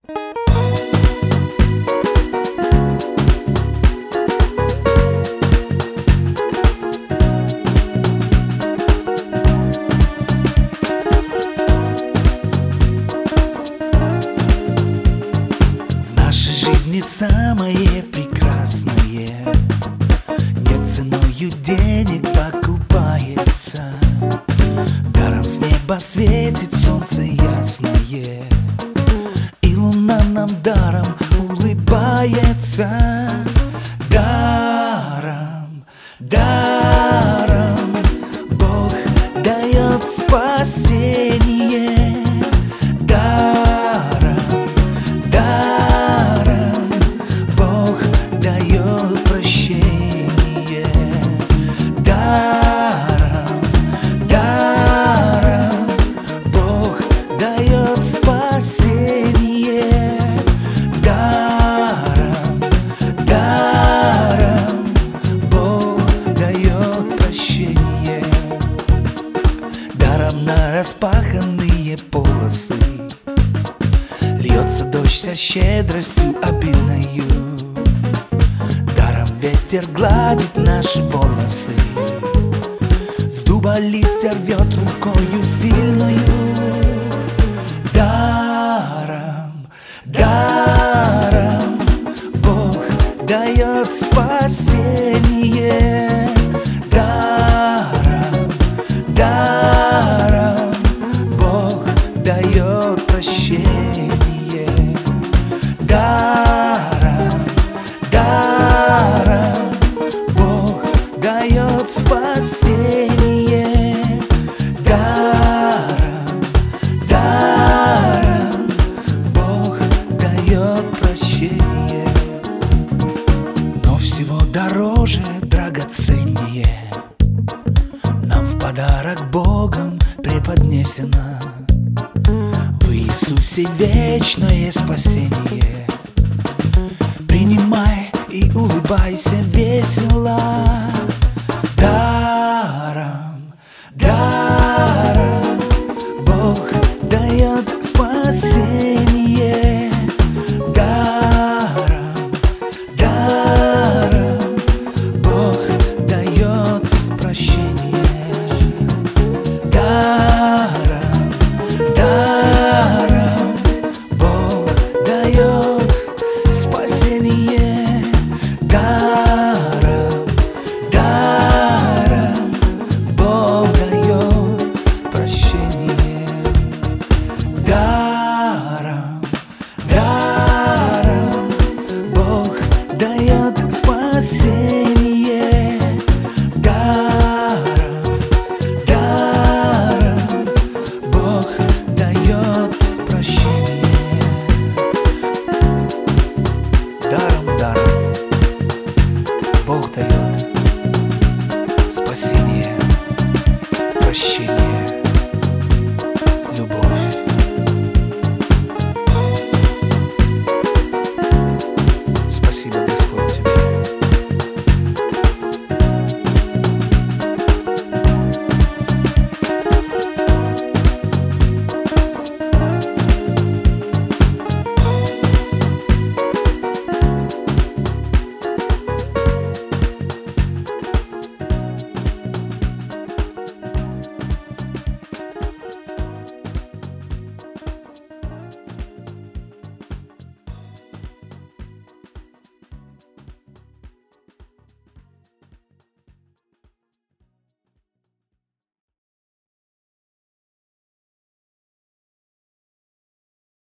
жизни самое прекрасное не ценою денег покупается. Даром с неба светит солнце ясное, и луна нам даром улыбается. Даром, даром Бог дает спасение. Даром, даром Бог дает прощение. Даром, даром Бог дает спасение. Даром, даром Бог дает прощение. Даром на распаханные полосы льется дождь со щедростью обильною. Даром ветер гладит наши волосы, с дуба листья рвет рукою сильною. Даром, даром Бог дает спасение. Даром, даром Бог дает прощение. Даром, даром Бог дает спасение. Даром, даром Бог дает прощение. Но всего дороже, драгоценнее нам в подарок Богом преподнесено в Иисусе вечное спасение. Принимай и улыбайся весело.